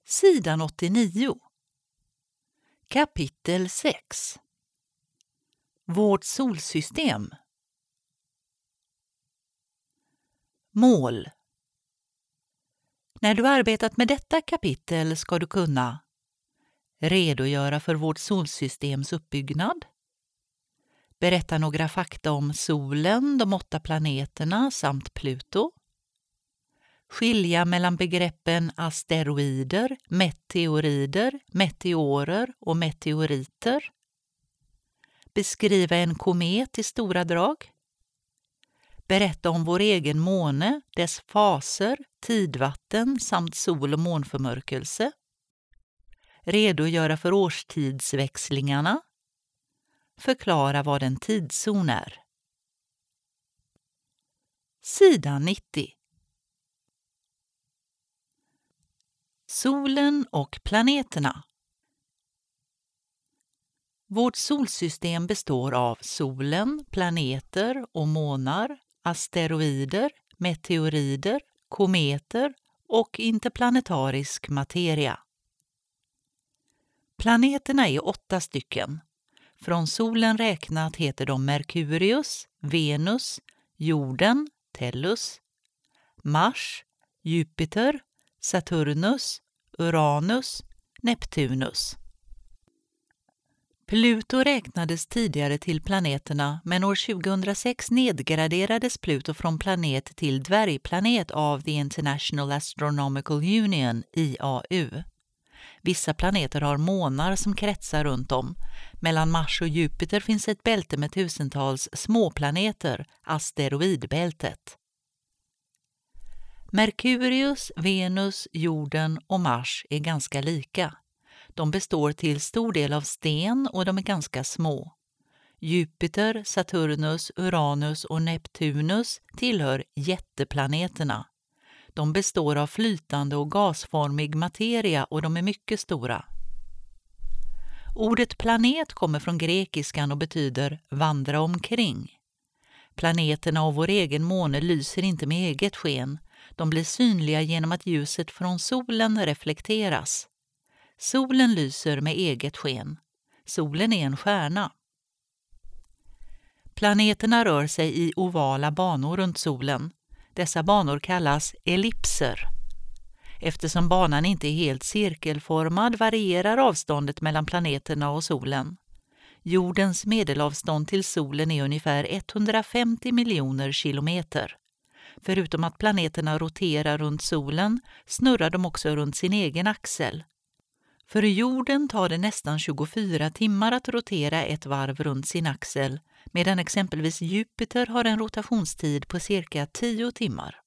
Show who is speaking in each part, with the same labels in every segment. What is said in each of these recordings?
Speaker 1: Sidan 89. Kapitel 6. Vårt solsystem. Mål. När du arbetat med detta kapitel ska du kunna redogöra för vårt solsystems uppbyggnad, berätta några fakta om solen, de 8 planeterna samt Pluto, skilja mellan begreppen asteroider, meteorider, meteorer och meteoriter, beskriva en komet i stora drag, berätta om vår egen måne, dess faser, tidvatten samt sol- och månförmörkelse, redogöra för årstidsväxlingarna, förklara vad en tidszon är. Sidan 90. Solen och planeterna. Vårt solsystem består av solen, planeter och månar, asteroider, meteorider, kometer och interplanetarisk materia. Planeterna är 8 stycken. Från solen räknat heter de Merkurius, Venus, jorden, Tellus, Mars, Jupiter, Saturnus, Uranus, Neptunus. Pluto räknades tidigare till planeterna, men år 2006 nedgraderades Pluto från planet till dvärgplanet av The International Astronomical Union, IAU. Vissa planeter har månar som kretsar runt om. Mellan Mars och Jupiter finns ett bälte med tusentals småplaneter, asteroidbältet. Merkurius, Venus, jorden och Mars är ganska lika. De består till stor del av sten och de är ganska små. Jupiter, Saturnus, Uranus och Neptunus tillhör jätteplaneterna. De består av flytande och gasformig materia och de är mycket stora. Ordet planet kommer från grekiskan och betyder vandra omkring. Planeterna och vår egen måne lyser inte med eget sken. De blir synliga genom att ljuset från solen reflekteras. Solen lyser med eget sken. Solen är en stjärna. Planeterna rör sig i ovala banor runt solen. Dessa banor kallas ellipser. Eftersom banan inte är helt cirkelformad varierar avståndet mellan planeterna och solen. Jordens medelavstånd till solen är ungefär 150 miljoner kilometer. Förutom att planeterna roterar runt solen snurrar de också runt sin egen axel. För jorden tar det nästan 24 timmar att rotera ett varv runt sin axel, medan exempelvis Jupiter har en rotationstid på cirka 10 timmar.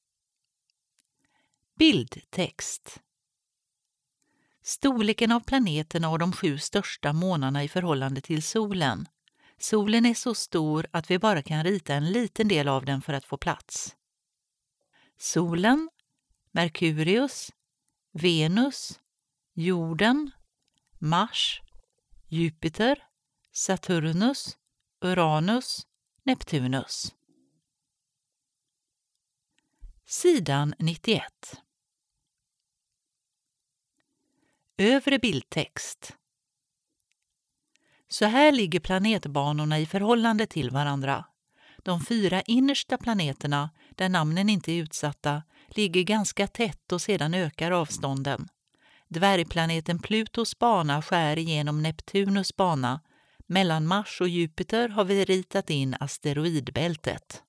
Speaker 1: Bildtext. Storleken av planeterna och de 7 största månarna i förhållande till solen. Solen är så stor att vi bara kan rita en liten del av den för att få plats. Solen, Merkurius, Venus, jorden, Mars, Jupiter, Saturnus, Uranus, Neptunus. Sidan 91. Övre bildtext. Så här ligger planetbanorna i förhållande till varandra. De 4 innersta planeterna, där namnen inte är utsatta, ligger ganska tätt och sedan ökar avstånden. Dvärgplaneten Plutos bana skär igenom Neptunus bana. Mellan Mars och Jupiter har vi ritat in asteroidbältet.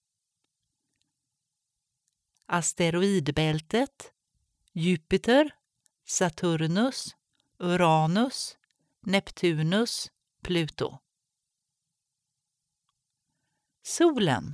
Speaker 1: Asteroidbältet, Jupiter, Saturnus, Uranus, Neptunus, Pluto. Solen.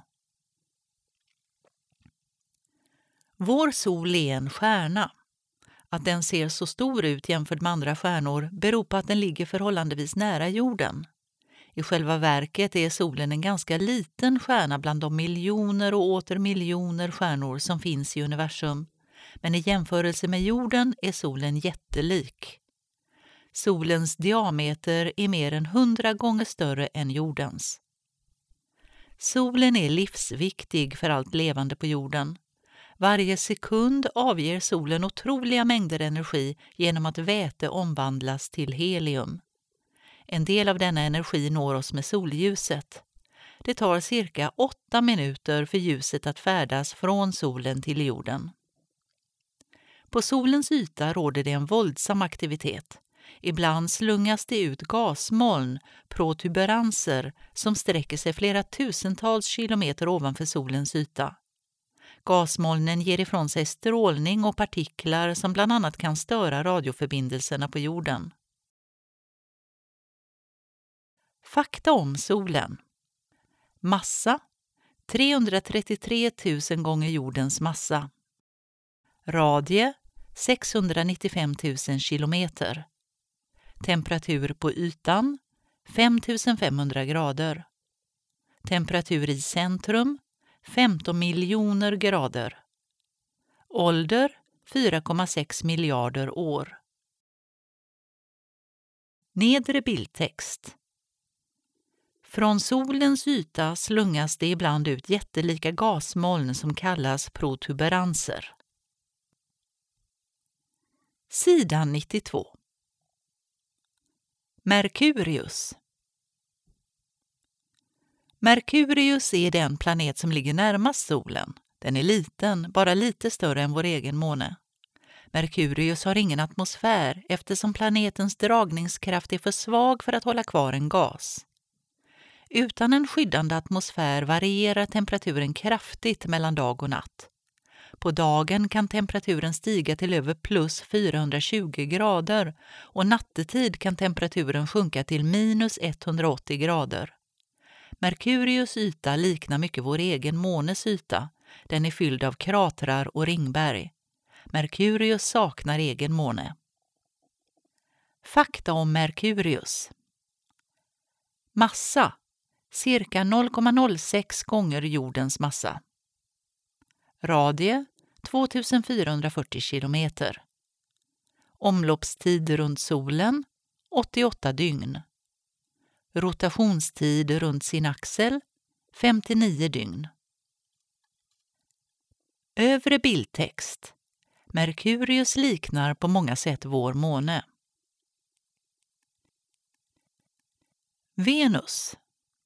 Speaker 1: Vår sol är en stjärna. Att den ser så stor ut jämfört med andra stjärnor beror på att den ligger förhållandevis nära jorden. I själva verket är solen en ganska liten stjärna bland de miljoner och åter miljoner stjärnor som finns i universum. Men i jämförelse med jorden är solen jättelik. Solens diameter är mer än 100 gånger större än jordens. Solen är livsviktig för allt levande på jorden. Varje sekund avger solen otroliga mängder energi genom att väte omvandlas till helium. En del av denna energi når oss med solljuset. Det tar cirka 8 minuter för ljuset att färdas från solen till jorden. På solens yta råder det en våldsam aktivitet. Ibland slungas det ut gasmoln, protuberanser, som sträcker sig flera tusentals kilometer ovanför solens yta. Gasmolnen ger ifrån sig strålning och partiklar som bland annat kan störa radioförbindelserna på jorden. Fakta om solen. Massa 333 000 gånger jordens massa. Radie 695 000 kilometer. Temperatur på ytan 5500 grader. Temperatur i centrum 15 miljoner grader. Ålder 4,6 miljarder år. Nedre bildtext. Från solens yta slungas det ibland ut jättelika gasmoln som kallas protuberanser. Sidan 92. Merkurius. Merkurius är den planet som ligger närmast solen. Den är liten, bara lite större än vår egen måne. Merkurius har ingen atmosfär eftersom planetens dragningskraft är för svag för att hålla kvar en gas. Utan en skyddande atmosfär varierar temperaturen kraftigt mellan dag och natt. På dagen kan temperaturen stiga till över plus 420 grader och nattetid kan temperaturen sjunka till minus 180 grader. Merkurius yta liknar mycket vår egen månes yta. Den är fylld av kratrar och ringberg. Merkurius saknar egen måne. Fakta om Merkurius. Massa cirka 0,06 gånger jordens massa. Radie 2440 kilometer. Omloppstid runt solen 88 dygn. Rotationstid runt sin axel 59 dygn. Övre bildtext. Merkurius liknar på många sätt vår måne. Venus.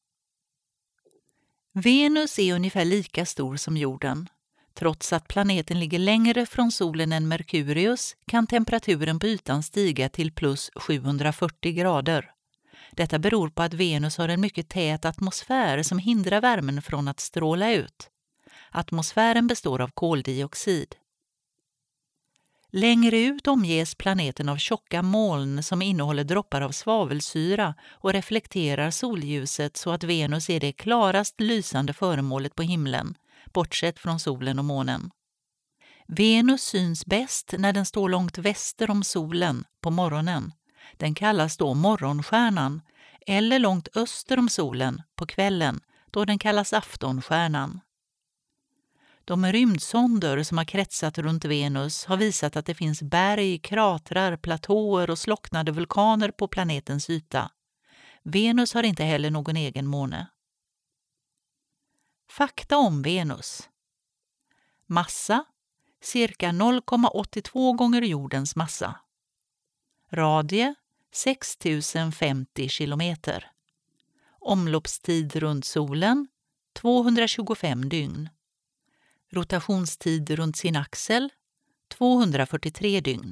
Speaker 1: Venus är ungefär lika stor som jorden. Trots att planeten ligger längre från solen än Merkurius kan temperaturen på ytan stiga till plus 740 grader. Detta beror på att Venus har en mycket tät atmosfär som hindrar värmen från att stråla ut. Atmosfären består av koldioxid. Längre ut omges planeten av tjocka moln som innehåller droppar av svavelsyra och reflekterar solljuset så att Venus är det klarast lysande föremålet på himlen, bortsett från solen och månen. Venus syns bäst när den står långt väster om solen på morgonen. Den kallas då morgonstjärnan, eller långt öster om solen på kvällen, då den kallas aftonstjärnan. De rymdsonder som har kretsat runt Venus har visat att det finns berg, kratrar, platåer och slocknade vulkaner på planetens yta. Venus har inte heller någon egen måne. Fakta om Venus. Massa cirka 0,82 gånger jordens massa. Radie 6050 kilometer. Omloppstid runt solen 225 dygn. Rotationstid runt sin axel 243 dygn.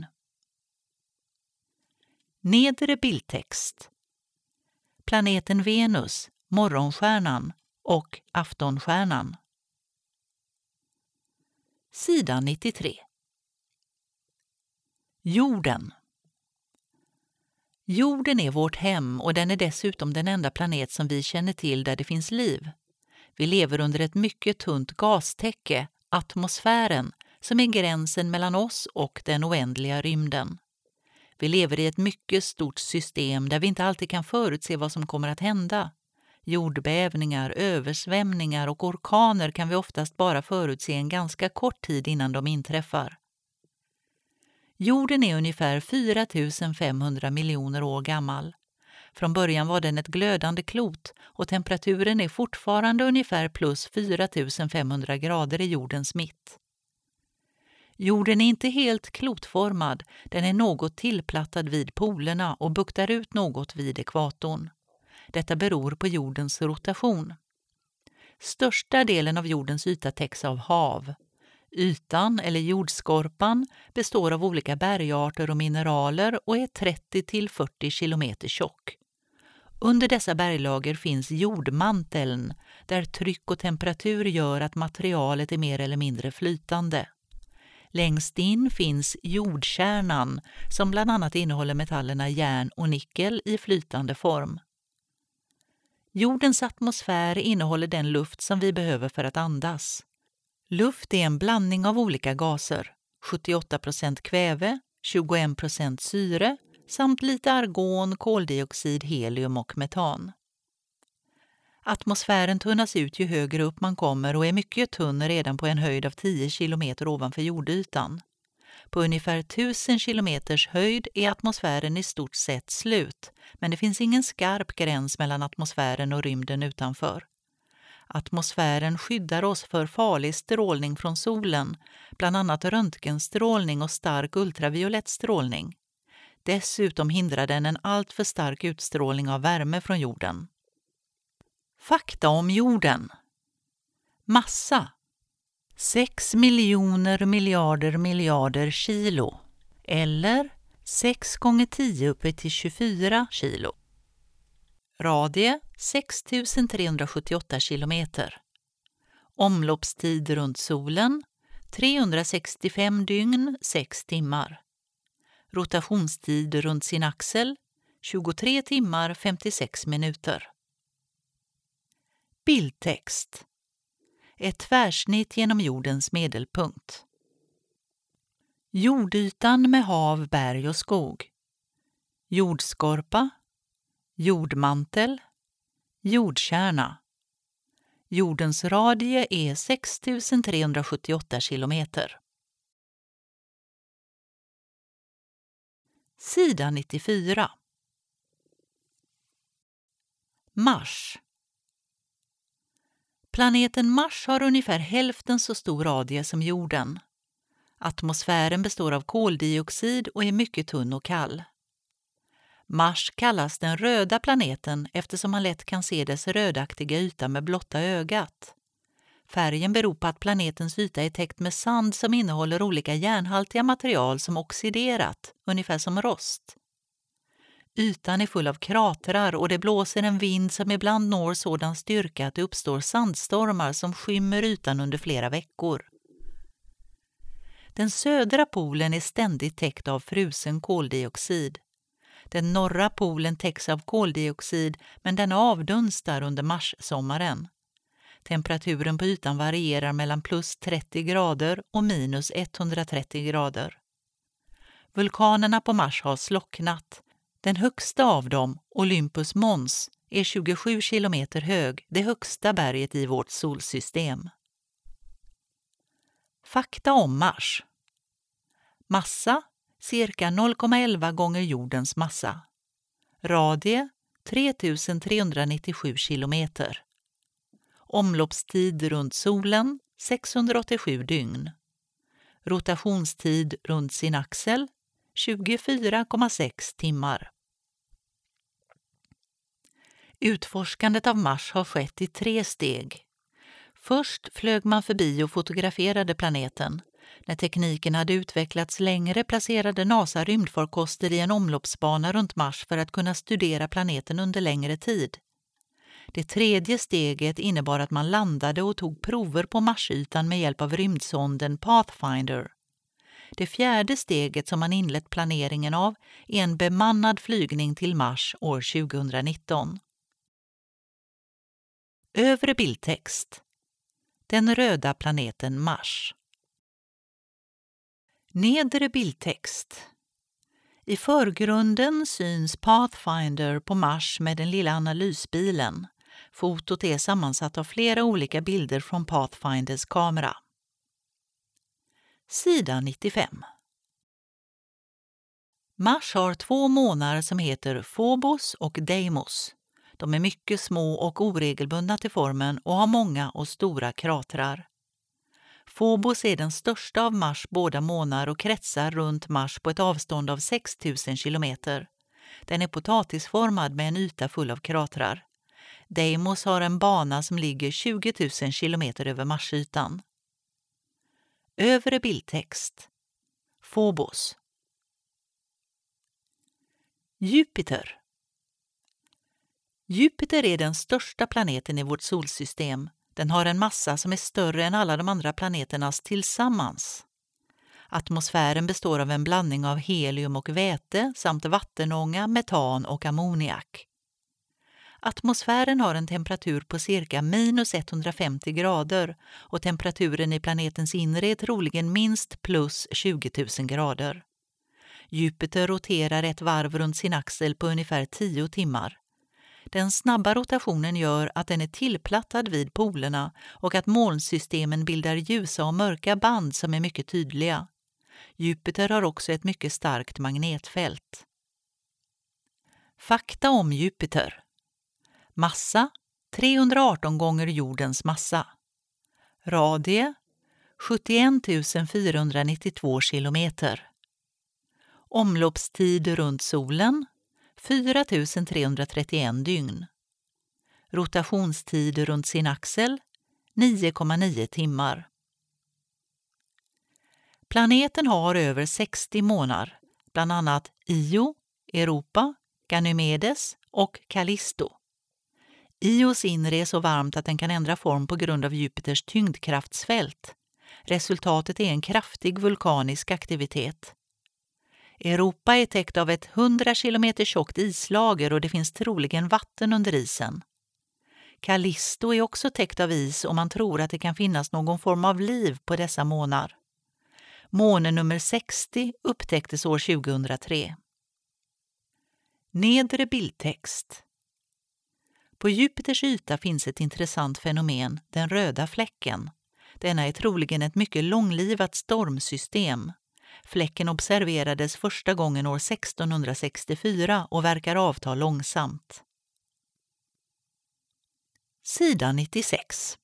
Speaker 1: Nedre bildtext. Planeten Venus, morgonstjärnan och aftonstjärnan. Sidan 93. Jorden. Jorden är vårt hem och den är dessutom den enda planet som vi känner till där det finns liv. Vi lever under ett mycket tunt gastäcke, atmosfären, som är gränsen mellan oss och den oändliga rymden. Vi lever i ett mycket stort system där vi inte alltid kan förutse vad som kommer att hända. Jordbävningar, översvämningar och orkaner kan vi oftast bara förutse en ganska kort tid innan de inträffar. Jorden är ungefär 4 500 miljoner år gammal. Från början var den ett glödande klot och temperaturen är fortfarande ungefär plus 4 500 grader i jordens mitt. Jorden är inte helt klotformad, den är något tillplattad vid polerna och buktar ut något vid ekvatorn. Detta beror på jordens rotation. Största delen av jordens yta täcks av hav. Ytan, eller jordskorpan, består av olika bergarter och mineraler och är 30-40 kilometer tjock. Under dessa berglager finns jordmanteln, där tryck och temperatur gör att materialet är mer eller mindre flytande. Längst in finns jordkärnan, som bland annat innehåller metallerna järn och nickel i flytande form. Jordens atmosfär innehåller den luft som vi behöver för att andas. Luft är en blandning av olika gaser, 78% kväve, 21% syre samt lite argon, koldioxid, helium och metan. Atmosfären tunnas ut ju högre upp man kommer och är mycket tunn redan på en höjd av 10 kilometer ovanför jordytan. På ungefär 1000 kilometers höjd är atmosfären i stort sett slut, men det finns ingen skarp gräns mellan atmosfären och rymden utanför. Atmosfären skyddar oss för farlig strålning från solen, bland annat röntgenstrålning och stark ultraviolett strålning. Dessutom hindrar den en alltför stark utstrålning av värme från jorden. Fakta om jorden. Massa: 6 miljoner miljarder kilo, eller 6 gånger 10 uppe till 24 kilo. Radie 6378 kilometer. Omloppstid runt solen 365 dygn 6 timmar. Rotationstid runt sin axel 23 timmar 56 minuter. Bildtext: ett tvärsnitt genom jordens medelpunkt. Jordytan med hav, berg och skog. Jordskorpa. Jordmantel. Jordkärna. Jordens radie är 6378 kilometer. Sida 94. Mars. Planeten Mars har ungefär hälften så stor radie som jorden. Atmosfären består av koldioxid och är mycket tunn och kall. Mars kallas den röda planeten eftersom man lätt kan se dess rödaktiga yta med blotta ögat. Färgen beror på att planetens yta är täckt med sand som innehåller olika järnhaltiga material som oxiderat, ungefär som rost. Ytan är full av kratrar och det blåser en vind som ibland når sådan styrka att det uppstår sandstormar som skymmer ytan under flera veckor. Den södra polen är ständigt täckt av frusen koldioxid. Den norra polen täcks av koldioxid, men den avdunstar under marssommaren. Temperaturen på ytan varierar mellan plus 30 grader och minus 130 grader. Vulkanerna på Mars har slocknat. Den högsta av dem, Olympus Mons, är 27 kilometer hög, det högsta berget i vårt solsystem. Fakta om Mars. Massa: cirka 0,11 gånger jordens massa. Radie: 3397 kilometer. Omloppstid runt solen: 687 dygn. Rotationstid runt sin axel: 24,6 timmar. Utforskandet av Mars har skett i 3 steg. Först flög man förbi och fotograferade planeten. När tekniken hade utvecklats längre placerade NASA rymdfarkoster i en omloppsbana runt Mars för att kunna studera planeten under längre tid. Det 3:e steget innebar att man landade och tog prover på Marsytan med hjälp av rymdsonden Pathfinder. Det 4:e steget som man inlett planeringen av är en bemannad flygning till Mars år 2019. Övre bildtext: den röda planeten Mars. Nedre bildtext: i förgrunden syns Pathfinder på Mars med den lilla analysbilen. Fotot är sammansatt av flera olika bilder från Pathfinders kamera. Sida 95. Mars har 2 månar som heter Phobos och Deimos. De är mycket små och oregelbundna till formen och har många och stora kratrar. Phobos är den största av Mars båda månar och kretsar runt Mars på ett avstånd av 6 000 kilometer. Den är potatisformad med en yta full av kratrar. Deimos har en bana som ligger 20 000 kilometer över Marsytan. Övre bildtext. Phobos. Jupiter. Jupiter är den största planeten i vårt solsystem. Den har en massa som är större än alla de andra planeternas tillsammans. Atmosfären består av en blandning av helium och väte samt vattenånga, metan och ammoniak. Atmosfären har en temperatur på cirka minus 150 grader och temperaturen i planetens inre är troligen minst plus 20 000 grader. Jupiter roterar ett varv runt sin axel på ungefär 10 timmar. Den snabba rotationen gör att den är tillplattad vid polerna och att molnsystemen bildar ljusa och mörka band som är mycket tydliga. Jupiter har också ett mycket starkt magnetfält. Fakta om Jupiter. Massa 318 gånger jordens massa. Radie 71 492 kilometer. Omloppstid runt solen 4 331 dygn. Rotationstid runt sin axel 9,9 timmar. Planeten har över 60 månar, bland annat Io, Europa, Ganymedes och Callisto. Ios inre är så varmt att den kan ändra form på grund av Jupiters tyngdkraftsfält. Resultatet är en kraftig vulkanisk aktivitet. Europa är täckt av ett 100 kilometer tjockt islager och det finns troligen vatten under isen. Callisto är också täckt av is och man tror att det kan finnas någon form av liv på dessa månar. Måne nummer 60 upptäcktes år 2003. Nedre bildtext. På Jupiters yta finns ett intressant fenomen, den röda fläcken. Denna är troligen ett mycket långlivat stormsystem. Fläcken observerades första gången år 1664 och verkar avta långsamt. Sida 96.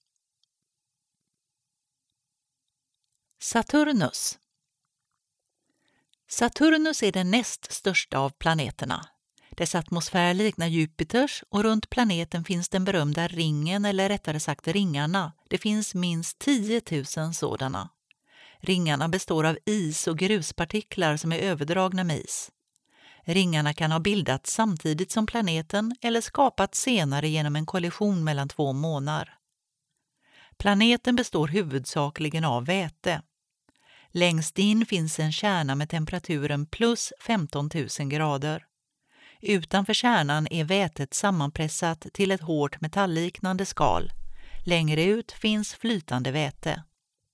Speaker 1: Saturnus. Saturnus är den näst största av planeterna. Dess atmosfär liknar Jupiters och runt planeten finns den berömda ringen, eller rättare sagt ringarna. Det finns minst 10 000 sådana. Ringarna består av is och gruspartiklar som är överdragna med is. Ringarna kan ha bildats samtidigt som planeten eller skapats senare genom en kollision mellan två månar. Planeten består huvudsakligen av väte. Längst in finns en kärna med temperaturen plus 15 000 grader. Utanför kärnan är vätet sammanpressat till ett hårt metallliknande skal. Längre ut finns flytande väte.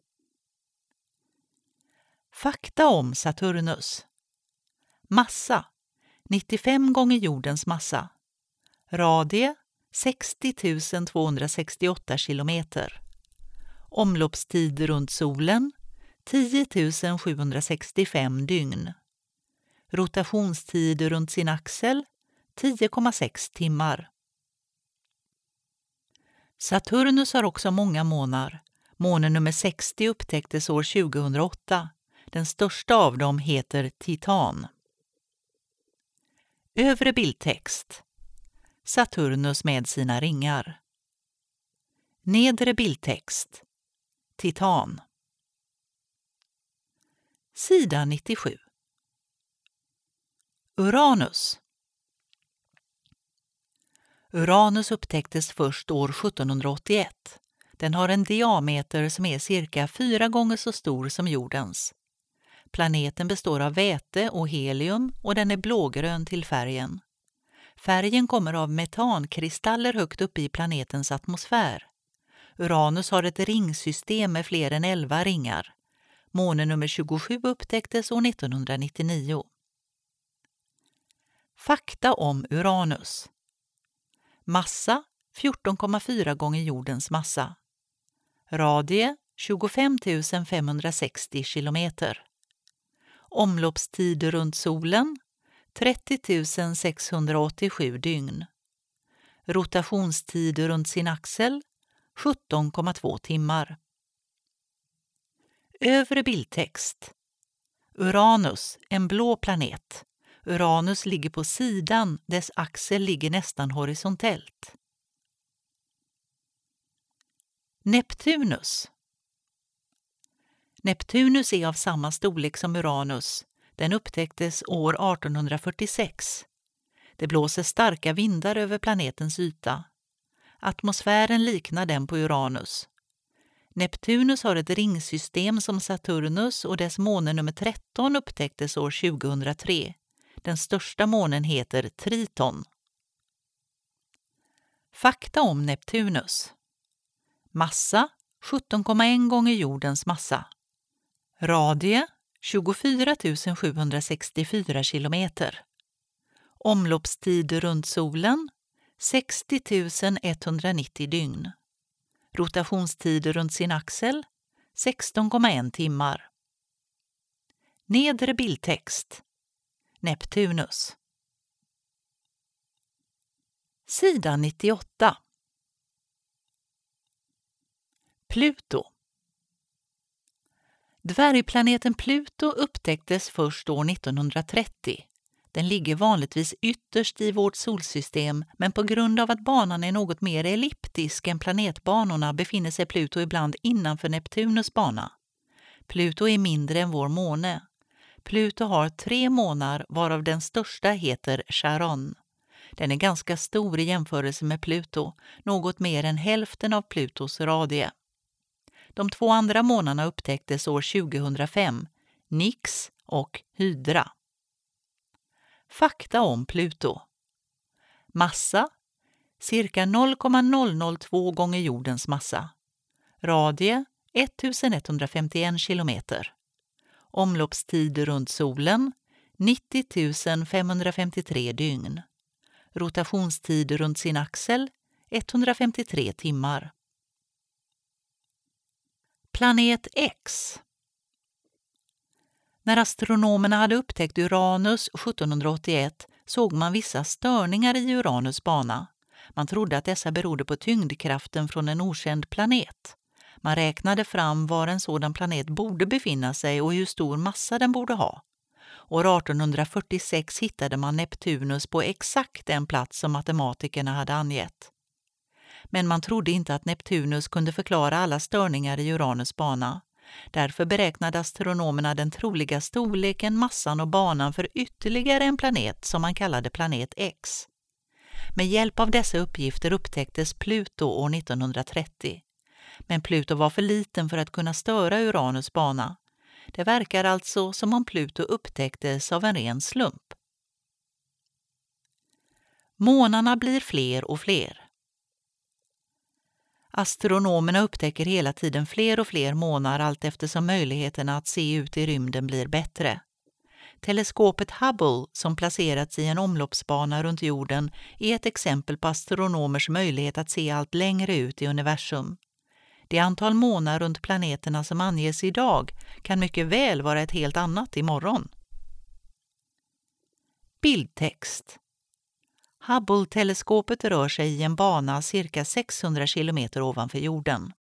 Speaker 1: Fakta om Saturnus. Massa 95 gånger jordens massa. Radie 60 268 kilometer. Omloppstid runt solen 10 765 dygn. Rotationstid runt sin axel 10,6 timmar. Saturnus har också många månar. Måne nummer 60 upptäcktes år 2008. Den största av dem heter Titan. Övre bildtext. Saturnus med sina ringar. Nedre bildtext. Titan. Sida 97. Uranus. Uranus upptäcktes först år 1781. Den har en diameter som är cirka 4 gånger så stor som jordens. Planeten består av väte och helium och den är blågrön till färgen. Färgen kommer av metankristaller högt uppe i planetens atmosfär. Uranus har ett ringsystem med fler än 11 ringar. Måne nummer 27 upptäcktes år 1999. Fakta om Uranus. Massa 14,4 gånger jordens massa. Radie 25 560 kilometer. Omloppstid runt solen 30 687 dygn. Rotationstid runt sin axel 17,2 timmar. Övre bildtext. Uranus, en blå planet. Uranus ligger på sidan, dess axel ligger nästan horisontellt. Neptunus. Neptunus är av samma storlek som Uranus. Den upptäcktes år 1846. Det blåser starka vindar över planetens yta. Atmosfären liknar den på Uranus. Neptunus har ett ringsystem som Saturnus och dess måne nummer 13 upptäcktes år 2003. Den största månen heter Triton. Fakta om Neptunus. Massa 17,1 gånger jordens massa. Radie 24 764 kilometer. Omloppstid runt solen 60 190 dygn. Rotationstid runt sin axel 16,1 timmar. Nedre bildtext. Neptunus. Sida 98. Pluto. Dvärgplaneten Pluto upptäcktes först år 1930. Den ligger vanligtvis ytterst i vårt solsystem, men på grund av att banan är något mer elliptisk än planetbanorna befinner sig Pluto ibland innanför Neptunus bana. Pluto är mindre än vår måne. Pluto har 3 månar varav den största heter Charon. Den är ganska stor i jämförelse med Pluto, något mer än hälften av Plutos radie. De 2 andra månarna upptäcktes år 2005, Nix och Hydra. Fakta om Pluto. Massa, cirka 0,002 gånger jordens massa. Radie, 1151 kilometer. Omloppstid runt solen, 90 553 dygn. Rotationstid runt sin axel, 153 timmar. Planet X. När astronomerna hade upptäckt Uranus 1781 såg man vissa störningar i Uranus bana. Man trodde att dessa berodde på tyngdkraften från en okänd planet. Man räknade fram var en sådan planet borde befinna sig och hur stor massa den borde ha. År 1846 hittade man Neptunus på exakt den plats som matematikerna hade angett. Men man trodde inte att Neptunus kunde förklara alla störningar i Uranus bana. Därför beräknade astronomerna den troliga storleken, massan och banan för ytterligare en planet som man kallade planet X. Med hjälp av dessa uppgifter upptäcktes Pluto år 1930. Men Pluto var för liten för att kunna störa Uranus bana. Det verkar alltså som om Pluto upptäcktes av en ren slump. Månarna blir fler och fler. Astronomerna upptäcker hela tiden fler och fler månar allt eftersom möjligheterna att se ut i rymden blir bättre. Teleskopet Hubble, som placerats i en omloppsbana runt jorden, är ett exempel på astronomers möjlighet att se allt längre ut i universum. Det antal månar runt planeterna som anges idag kan mycket väl vara ett helt annat imorgon. Bildtext. Hubble-teleskopet rör sig i en bana cirka 600 kilometer ovanför jorden.